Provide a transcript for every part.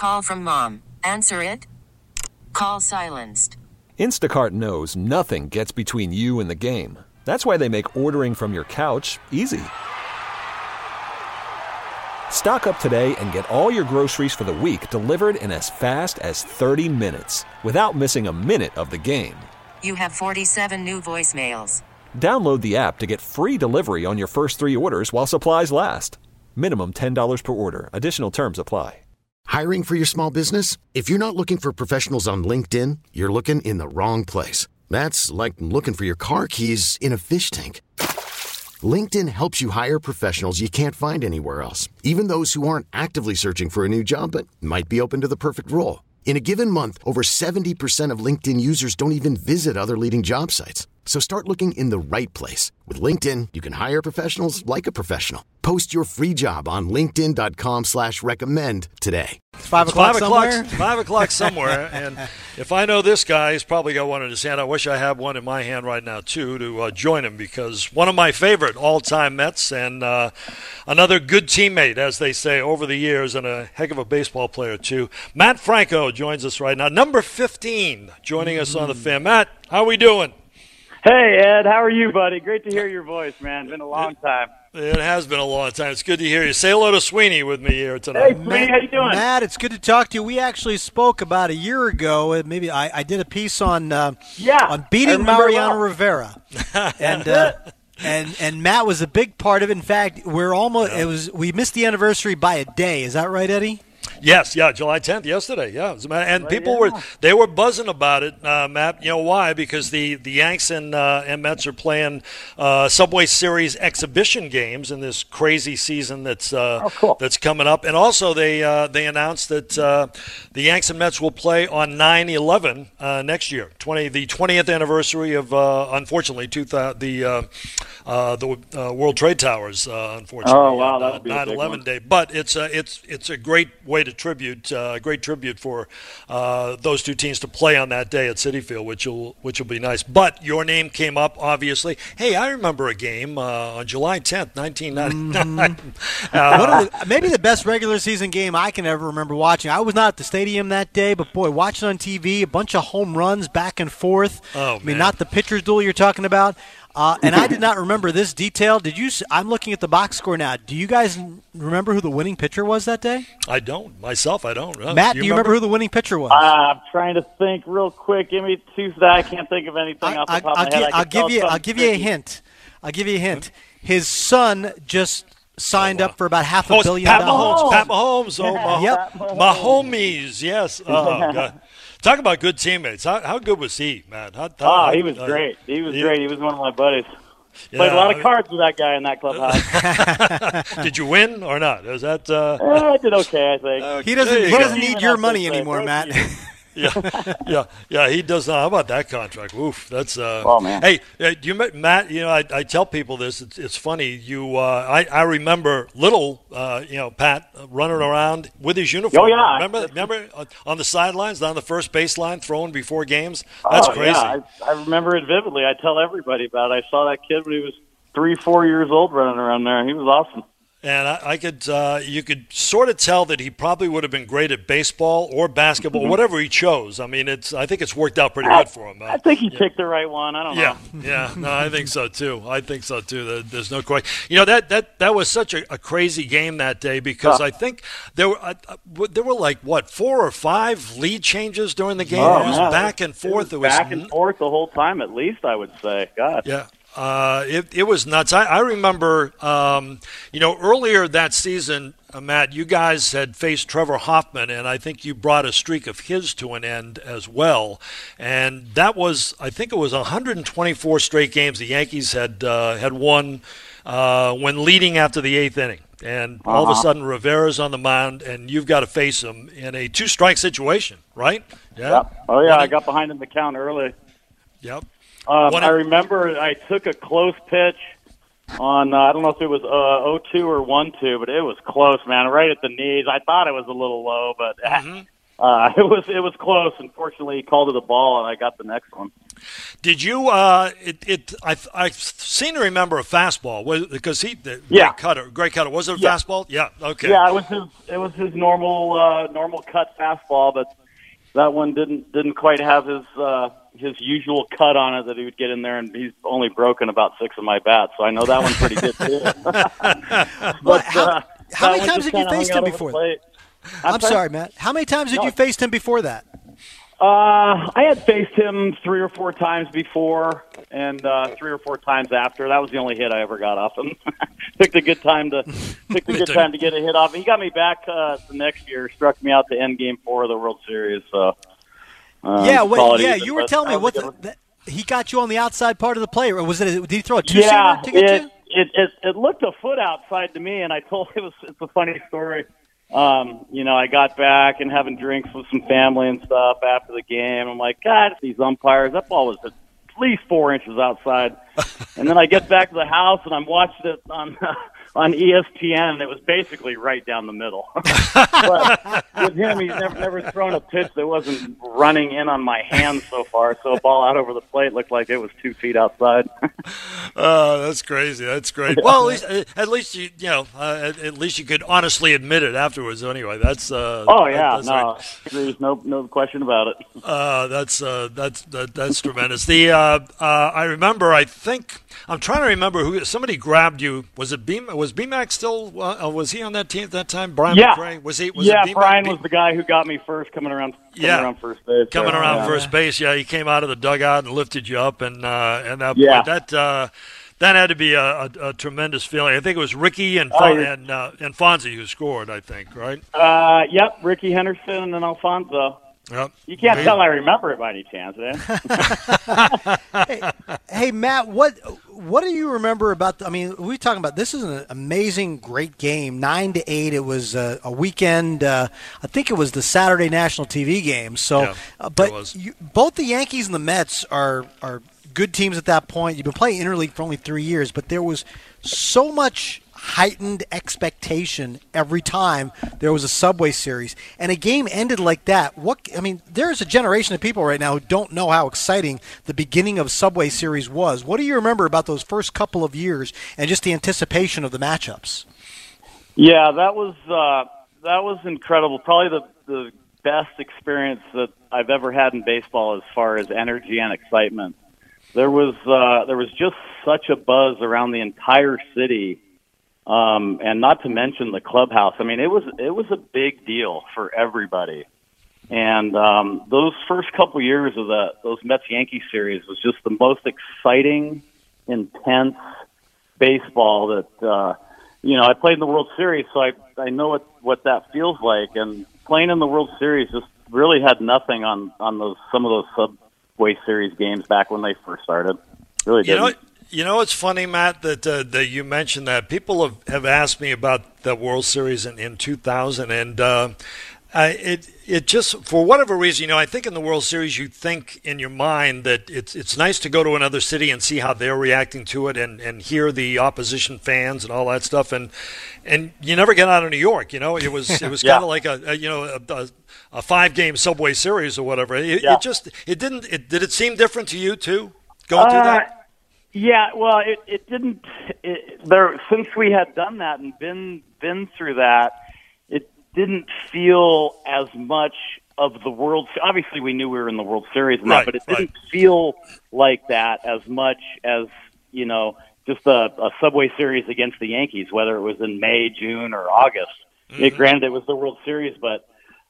Call from mom. Answer it. Call silenced. Instacart knows nothing gets between you and the game. That's why they make ordering from your couch easy. Stock up today and get all your groceries for the week delivered in as fast as 30 minutes without missing a minute of the game. You have 47 new voicemails. Download the app to get free delivery on your first 3 orders while supplies last. Minimum $10 per order. Additional terms apply. Hiring for your small business? If you're not looking for professionals on LinkedIn, you're looking in the wrong place. That's like looking for your car keys in a fish tank. LinkedIn helps you hire professionals you can't find anywhere else, even those who aren't actively searching for a new job but might be open to the perfect role. In a given month, over 70% of LinkedIn users don't even visit other leading job sites. So start looking in the right place. With LinkedIn, you can hire professionals like a professional. Post your free job on linkedin.com/recommend today. 5 o'clock somewhere? 5 o'clock somewhere. And if I know this guy, he's probably got one in his hand. I wish I had one in my hand right now, too, to join him, because one of my favorite all-time Mets and another good teammate, as they say, over the years, and a heck of a baseball player, too. Matt Franco joins us right now. Number 15 joining us on the Fan. Matt, how are we doing? Hey, Ed. How are you, buddy? Great to hear your voice, man. It's been a long time. It has been a long time. It's good to hear you. Say hello to Sweeney with me here tonight. Hey, Sweeney, how you doing? Matt, it's good to talk to you. We actually spoke about a year ago. Maybe I did a piece on beating Mariano Rivera, and Matt was a big part of it. In fact, we missed the anniversary by a day. Is that right, Eddie? Yes, July 10th, yesterday, and people were buzzing about it, Matt. You know why? Because the Yanks and Mets are playing Subway Series exhibition games in this crazy season that's coming up, and also they announced that the Yanks and Mets will play on 9/11 next year, the 20th anniversary of unfortunately the World Trade Towers, unfortunately. Oh wow, that would be 9/11 day, but it's a great way to great tribute for those two teams to play on that day at Citi Field, which will be nice. But your name came up, obviously. Hey, I remember a game on July 10th, 1999. Maybe the best regular season game I can ever remember watching. I was not at the stadium that day, but boy, watching on TV, a bunch of home runs back and forth. Oh, I mean, not the pitcher's duel you're talking about. And I did not remember this detail. Did you? I'm looking at the box score now. Do you guys remember who the winning pitcher was that day? I don't. Myself, I don't. Matt, do you remember who the winning pitcher was? I'm trying to think real quick. Give me 2 seconds. I can't think of anything off the top of my head. I'll give you a hint. His son just signed up for about $500 million. Pat Mahomes. Yep. Mahomes. Yes. Oh, God. Talk about good teammates. How good was he, man? He was great. He was great. He was one of my buddies. Played a lot of cards with that guy in that clubhouse. Did you win or not? Is that? I did okay, I think. He doesn't need your money anymore, Matt. Yeah, he does not. How about that contract? Oof, that's. Oh man. Hey, do you, Matt? You know, I tell people this. It's funny. I remember little, Pat running around with his uniform. Oh yeah. Remember on the sidelines, down the first baseline, throwing before games. That's crazy. Yeah, I remember it vividly. I tell everybody about it. I saw that kid when he was 3-4 years old running around there. He was awesome. And you could sort of tell that he probably would have been great at baseball or basketball, whatever he chose. I mean, I think it's worked out pretty good for him. I think he picked the right one. I don't know. Yeah. No, I think so too. There's no question. You know, that was such a crazy game that day because I think there were like 4 or 5 lead changes during the game. It was back and forth. It was back and forth the whole time, at least I would say. God. Yeah. It was nuts. I remember, earlier that season, Matt, you guys had faced Trevor Hoffman, and I think you brought a streak of his to an end as well. And that was, I think it was 124 straight games the Yankees had won when leading after the 8th inning. And all of a sudden, Rivera's on the mound, and you've got to face him in a 2-strike situation, right? Yeah. Yep. Oh, yeah, I got behind in the count early. Yep. I remember I took a close pitch on, I don't know if it was 0-2 or 1-2, but it was close, man, right at the knees. I thought it was a little low, but It was close. Unfortunately, he called it a ball, and I got the next one. Did you? I seem to remember a fastball because great cutter. Was it a fastball? Yeah. Okay. Yeah, it was his normal cut fastball, but that one didn't quite have his usual cut on it that he would get in there, and he's only broken about 6 of my bats, so I know that one's pretty good too. But how many times had you faced him before? I'm sorry, Matt. How many times had you faced him before that? I had faced him 3 or 4 times before, and 3 or 4 times after. That was the only hit I ever got off him. Picked a good time to get a hit off. He got me back the next year. Struck me out to end Game 4 of the World Series. So you were telling me he got you on the outside part of the plate. Or did he throw a two-seamer to get you? It looked a foot outside to me, and I told it's a funny story. I got back and having drinks with some family and stuff after the game. I'm like, God, these umpires, that ball was at least 4 inches outside. And then I get back to the house and I'm watching it on ESPN, and it was basically right down the middle. But with him, he's never thrown a pitch that wasn't running in on my hands so far. So a ball out over the plate looked like it was 2 feet outside. That's crazy. That's great. Well, at least you could honestly admit it afterwards. Anyway, that's. There's no question about it. That's tremendous. I remember. I think I'm trying to remember who somebody grabbed you. Was it Beam? Was BMAC still? Was he on that team at that time? Brian McRae? Was he? Brian was the guy who got me first coming around first base. Coming around first base. Yeah, he came out of the dugout and lifted you up, and that point, that had to be a tremendous feeling. I think it was Ricky and Fonzie who scored. I think, right? Yep, Ricky Henderson and then Alfonso. Yep. You can't tell I remember it by any chance, Hey, Matt, what do you remember about? We're talking about this is an amazing, great game, 9-8. It was a weekend. I think it was the Saturday national TV game. So, both the Yankees and the Mets are good teams at that point. You've been playing interleague for only 3 years, but there was so much heightened expectation every time there was a Subway Series, and a game ended like that. There's a generation of people right now who don't know how exciting the beginning of Subway Series was. What do you remember about those first couple of years and just the anticipation of the matchups? Yeah, that was incredible. Probably the best experience that I've ever had in baseball as far as energy and excitement. There was just such a buzz around the entire city. And not to mention the clubhouse. It was a big deal for everybody. And those first couple years of those Mets-Yankees series was just the most exciting, intense baseball that, I played in the World Series, so I know what that feels like. And playing in the World Series just really had nothing on some of those Subway Series games back when they first started. Really didn't. You know, it's funny, Matt, that you mentioned that. People have asked me about the World Series in 2000, and it just, for whatever reason, I think in the World Series you think in your mind that it's nice to go to another city and see how they're reacting to it and hear the opposition fans and all that stuff, and you never get out of New York. It was kind of like a 5-game Subway Series or whatever. Did it seem different to you too going through that? Yeah, well, it didn't. Since we had done that and been through that, it didn't feel as much of the World. Obviously, we knew we were in the World Series and that, but it didn't feel like that as much as just a Subway Series against the Yankees, whether it was in May, June, or August. Mm-hmm. Granted, it was the World Series, but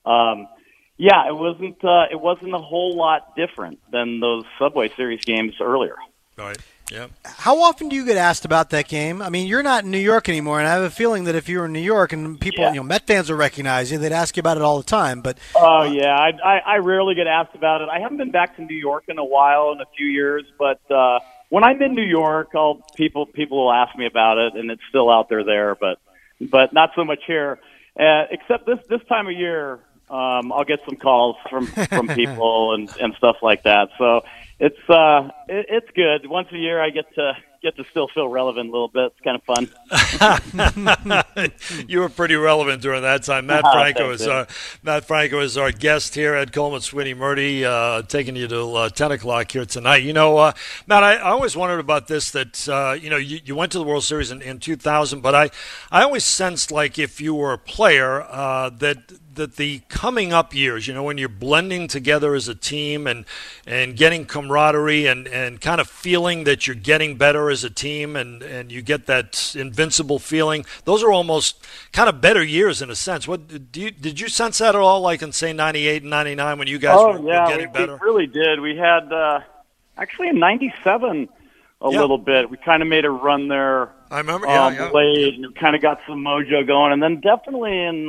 it wasn't a whole lot different than those Subway Series games earlier. Right. Yeah. How often do you get asked about that game? You're not in New York anymore, and I have a feeling that if you were in New York and people, Met fans will recognize you, they'd ask you about it all the time. But I rarely get asked about it. I haven't been back to New York in a few years, but when I'm in New York, people will ask me about it, and it's still out there, but not so much here. Except this time of year, I'll get some calls from people and stuff like that. So it's good. Once a year, I get to get to still feel relevant a little bit. It's kind of fun. You were pretty relevant during that time. Matt Franco is our guest here at Coleman Sweeney Murdy, taking you to 10 o'clock here tonight. Matt, I always wondered about this, that, you went to the World Series in 2000, but I always sensed like if you were a player that the coming up years, when you're blending together as a team and getting camaraderie and kind of feeling that you're getting better as a team and you get that invincible feeling, those are almost kind of better years in a sense. Did you sense that at all, like in, say, 98 and 99 when you guys were getting better? We really did. We had, actually in 97 little bit. We kind of made a run there. I remember, late, and kind of got some mojo going. And then definitely in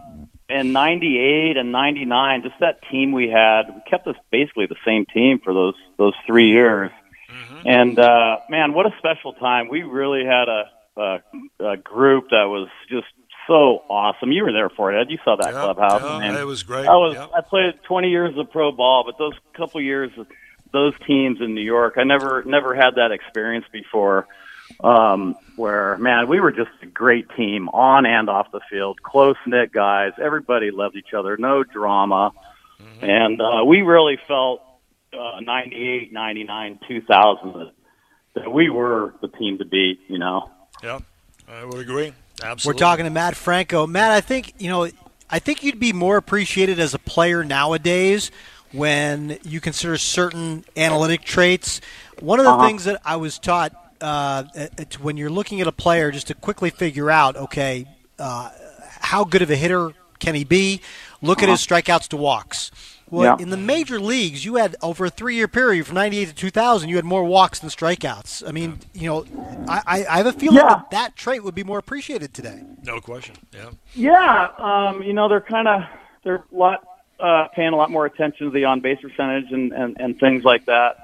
98 and 99, just that team we kept us basically the same team for those 3 years. Mm-hmm. And, man, what a special time. We really had a group that was just so awesome. You were there for it, Ed. You saw that clubhouse. Yeah, it was great. I played 20 years of pro ball, but those couple years, those teams in New York, I never had that experience before. Where, man, we were just a great team on and off the field, close-knit guys. Everybody loved each other, no drama. Mm-hmm. And we really felt 98, 99, 2000 that we were the team to beat, Yeah, I would agree. Absolutely. We're talking to Matt Franco. Matt, I think you'd be more appreciated as a player nowadays when you consider certain analytic traits. One of the things that I was taught when you're looking at a player, just to quickly figure out, how good of a hitter can he be? Look at his strikeouts to walks. Well, in the major leagues, you had over a 3-year period from 98 to 2000, you had more walks than strikeouts. I mean, I have a feeling that trait would be more appreciated today. No question. Yeah. Yeah. They're paying a lot more attention to the on-base percentage and things like that.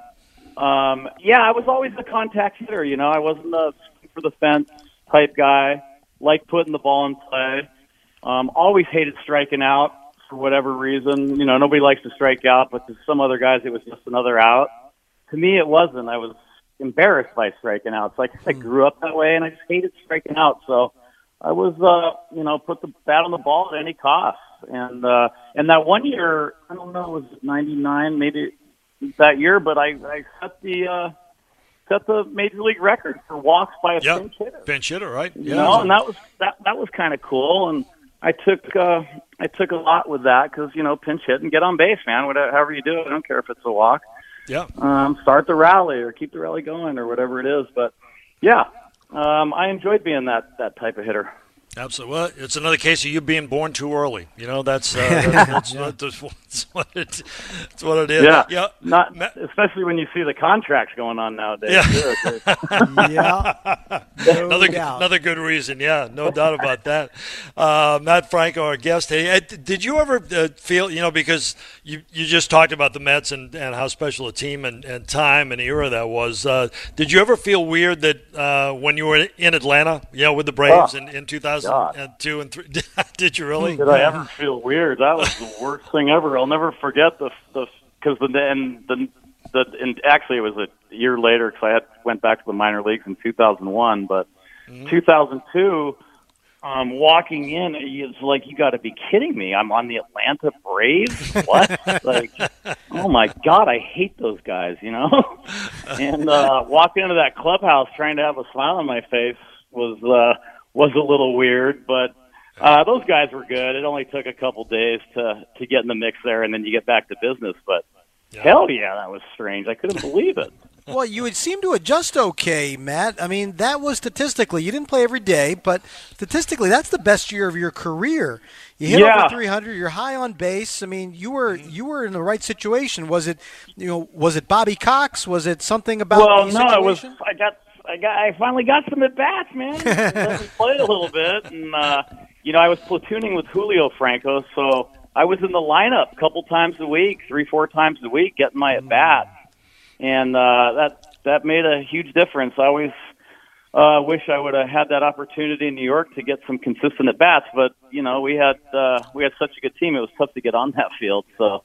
I was always a contact hitter. I wasn't a for the fence type guy. Liked putting the ball in play. Always hated striking out for whatever reason. Nobody likes to strike out, but to some other guys, it was just another out. To me, it wasn't. I was embarrassed by striking out. So I grew up that way, and I just hated striking out. So I was, put the bat on the ball at any cost. And that one year, I don't know, it was 99, maybe that year, but I set the major league record for walks by a pinch hitter. Pinch hitter, right? Yeah. And that was kind of cool. And I took a lot with that because pinch hit and get on base, man. However you do it, I don't care if it's a walk. Yeah. Start the rally or keep the rally going or whatever it is. But I enjoyed being that type of hitter. Absolutely. Well, it's another case of you being born too early. That's what it is. Yeah. Especially when you see the contracts going on nowadays. Yeah. Another good reason. Yeah, no doubt about that. Matt Franco, our guest. Hey, did you ever feel, because you just talked about the Mets and how special a team and time and era that was. Did you ever feel weird that when you were in Atlanta, with the Braves in 2002 and 3? Did you really? Did I ever feel weird? That was the worst thing ever. I'll never forget because actually it was a year later because I went back to the minor leagues in 2001, but 2002. Walking in, it's like, you got to be kidding me. I'm on the Atlanta Braves? What? Oh, my God, I hate those guys, And walking into that clubhouse trying to have a smile on my face was a little weird, but those guys were good. It only took a couple days to get in the mix there, and then you get back to business. But hell yeah, that was strange. I couldn't believe it. Well, you would seem to adjust okay, Matt. I mean, that was statistically, you didn't play every day, but statistically, that's the best year of your career. You hit over 300. You're high on base. I mean, you were in the right situation. Was it Bobby Cox? Was it something about the situation? It was. I finally got some at bats, man. I played a little bit, and I was platooning with Julio Franco, so I was in the lineup a couple times a week, 3-4 times a week, getting my at bats. And that made a huge difference. I always wish I would have had that opportunity in New York to get some consistent at bats, but we had such a good team. It was tough to get on that field, so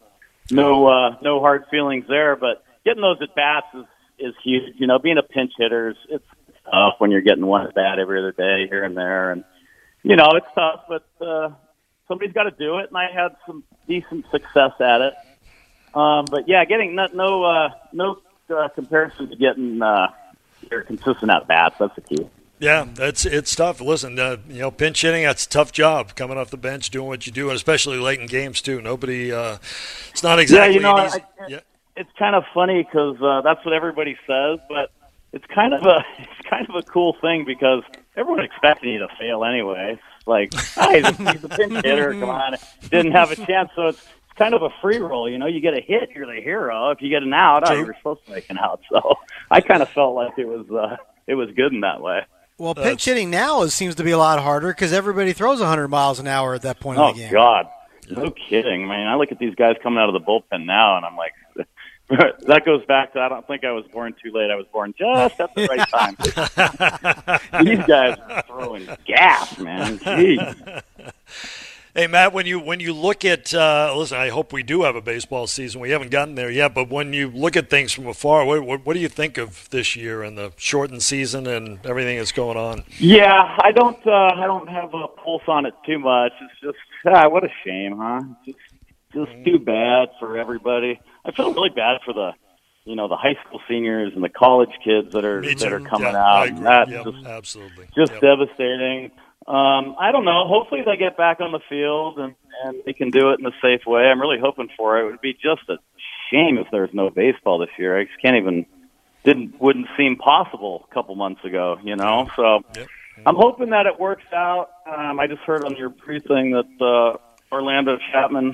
no hard feelings there. But getting those at bats is huge. Being a pinch hitter, tough when you're getting one at bat every other day here and there. And, it's tough, but somebody's got to do it, and I had some decent success at it. But, yeah, getting no comparison to getting your consistent at-bats. That's the key. Yeah, it's tough. Listen, pinch hitting, that's a tough job, coming off the bench, doing what you do, and especially late in games, too. Nobody it's not exactly an easy... It's kind of funny because that's what everybody says, but it's kind of a cool thing because everyone expected you to fail anyway. It's like, he's a pinch hitter, come on. Didn't have a chance, so it's kind of a free roll. You get a hit, you're the hero. If you get an out, you were supposed to make an out. So I kind of felt like it was good in that way. Well, pinch hitting now seems to be a lot harder because everybody throws 100 miles an hour at that point in the game. Oh, God. No kidding. I mean, I look at these guys coming out of the bullpen now, and I'm like, that goes back to I don't think I was born too late. I was born just at the right time. These guys are throwing gas, man. Jeez. Hey, Matt, when you look at listen, I hope we do have a baseball season. We haven't gotten there yet, but when you look at things from afar, what do you think of this year and the shortened season and everything that's going on? Yeah, I don't have a pulse on it too much. It's just what a shame, huh? Just too bad for everybody. I feel really bad for the high school seniors and the college kids that are coming out. That's absolutely just devastating. I don't know. Hopefully they get back on the field and they can do it in a safe way. I'm really hoping for it. It would be just a shame if there's no baseball this year. I just wouldn't seem possible a couple months ago, So I'm hoping that it works out. I just heard on your pre-thing that Orlando Chapman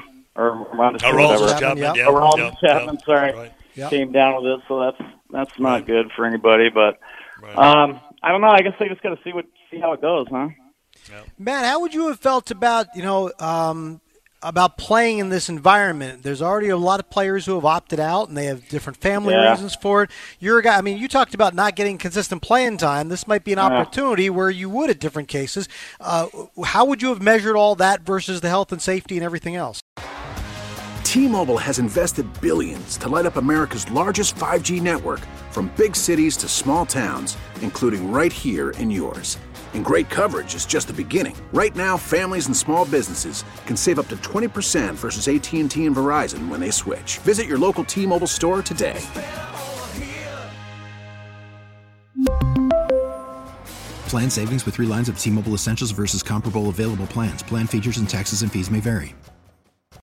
came down with it, so that's not good for anybody. But I don't know. I guess they just got to see how it goes, huh? Yep. Matt, how would you have felt about about playing in this environment? There's already a lot of players who have opted out, and they have different family reasons for it. You're a guy. I mean, you talked about not getting consistent playing time. This might be an opportunity where you would at different cases. How would you have measured all that versus the health and safety and everything else? T-Mobile has invested billions to light up America's largest 5G network, from big cities to small towns, including right here in yours. And great coverage is just the beginning. Right now, families and small businesses can save up to 20% versus AT&T and Verizon when they switch. Visit your local T-Mobile store today. Plan savings with 3 lines of T-Mobile Essentials versus comparable available plans. Plan features and taxes and fees may vary.